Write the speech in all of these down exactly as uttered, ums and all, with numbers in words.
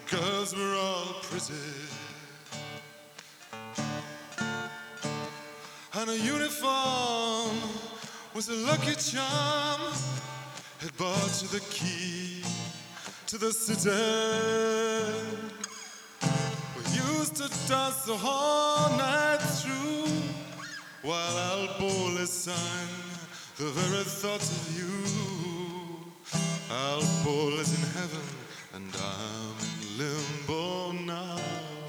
girls were all pretty, and a uniform was a lucky charm. It brought you the key to the city. We used to dance the whole night through, while Al Bowley sang the very thought of you. Al Bowley's in heaven and I'm in limbo now.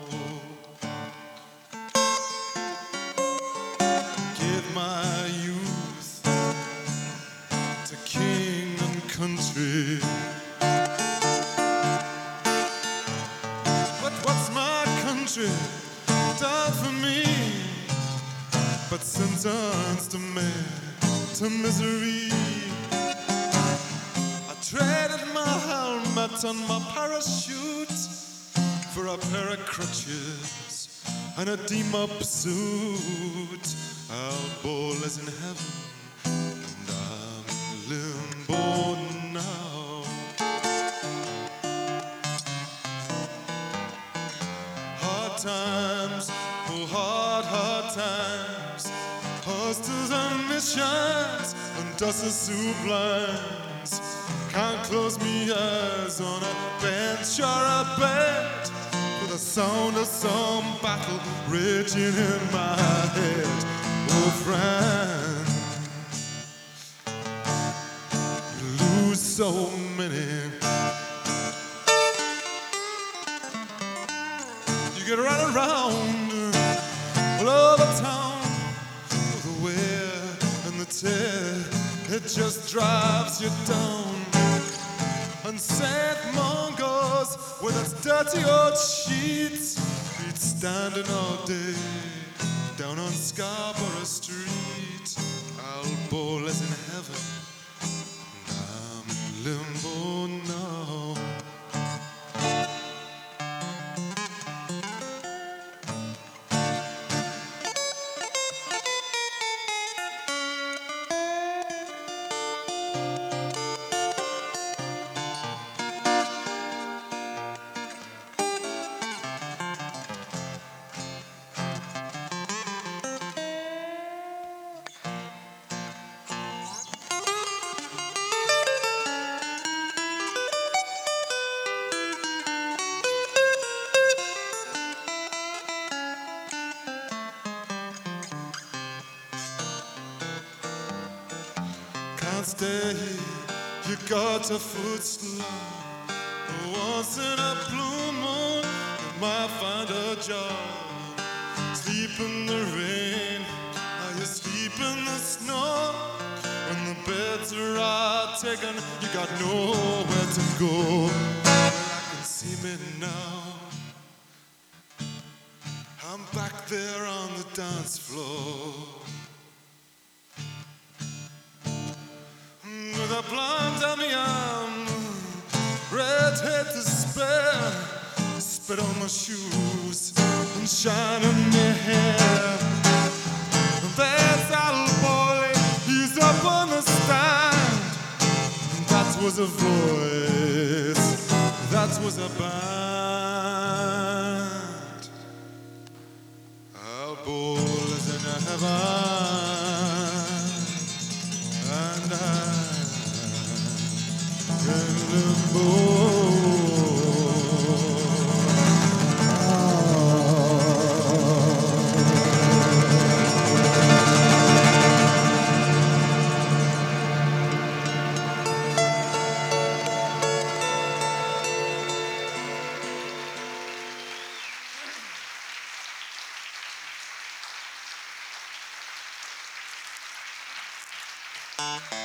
Give my youth to king and country, but what's my country done for me but sentenced me to misery? I traded my helmet and my parachute for a pair of crutches and a deem-up suit. Al Bowley's in heaven and I'm in limbo now. Hard times, oh hard, hard times, hostels and missions and dusty soup lines. Can't close me eyes on a bench or a bed with the sound of some battle raging in my head. Oh friend, you lose so many. You get run around all over town with the wear and the tear, it just drives you down. And Saint Mungo's with its dirty old sheets, it's standing all day down on Scarborough Street. Al Bowley's in heaven and I'm in limbo now. Can't stay, you got a foot slump. Once in a blue moon, you might find a job. Sleep in the rain, or you sleep in the snow. When the beds are all taken, you got nowhere to go. Well, I can see me now, I'm back there on the dance floor. With a blonde on my arm, red head to spare, spit on my shoes and shine in my hair. There's Al Bowley, he's up on the stand. That was a voice, that was a band. Al Bowley's in heaven and I Thank you.